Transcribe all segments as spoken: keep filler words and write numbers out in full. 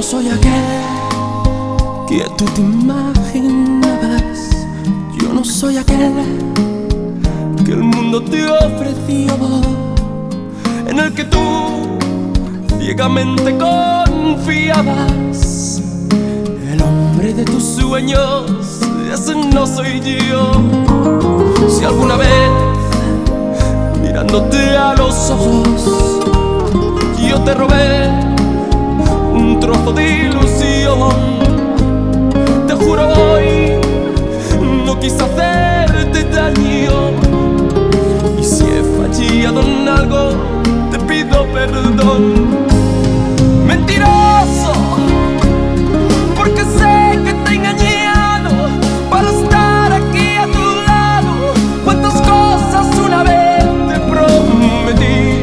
soy aquel que tú te imaginabas. Yo no soy aquel que el mundo te ofreció, en el que tú ciegamente confiabas. El hombre de tus sueños, ese no soy yo. Si alguna vez, mirándote a los ojos, yo te robé un trozo de ilusión, te juro hoy no quise hacerte daño. Y si he fallado en algo, te pido perdón. Mentiroso, porque sé que te he engañado para estar aquí a tu lado. Cuántas cosas una vez te prometí.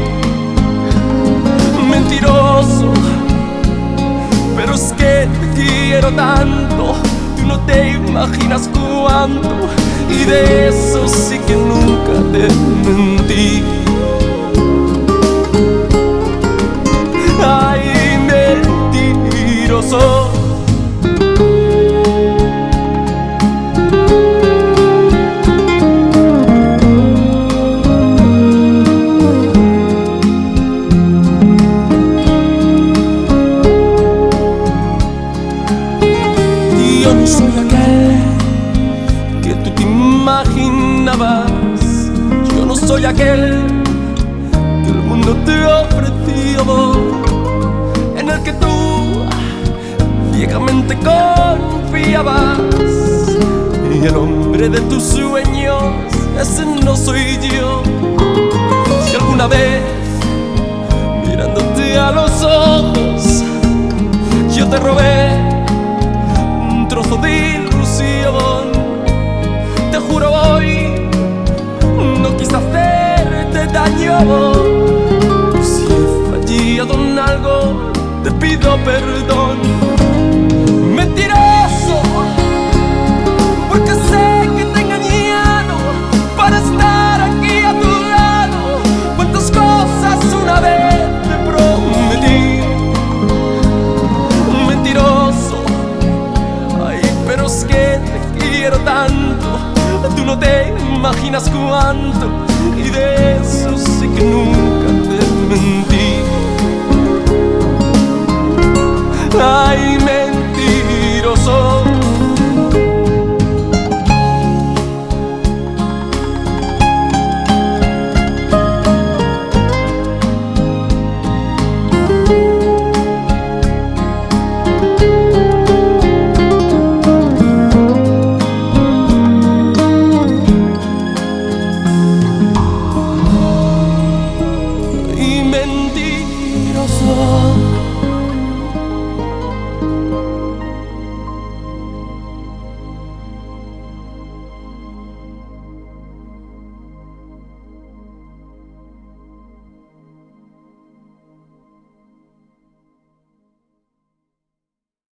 Mentiroso, pero es que te quiero tanto, tú no te imaginas cuánto, y de eso sí que nunca te mentí. Ay, mentiroso. Yo no soy aquel que tú te imaginabas. Yo no soy aquel que el mundo te ofreció, en el que tú ciegamente confiabas. Y el hombre de tus sueños, ese no soy yo. Si alguna vez, mirándote a los ojos, yo te robé un trozo de ilusión, te juro hoy no quise hacerte daño. Si he fallado en algo, te pido perdón. Mentiroso, porque sé que te he engañado para estar aquí a tu lado. Cuántas cosas una vez te prometí. Mentiroso, pero es que te quiero tanto, tú no te imaginas cuánto, y de eso sí que nunca te mentí.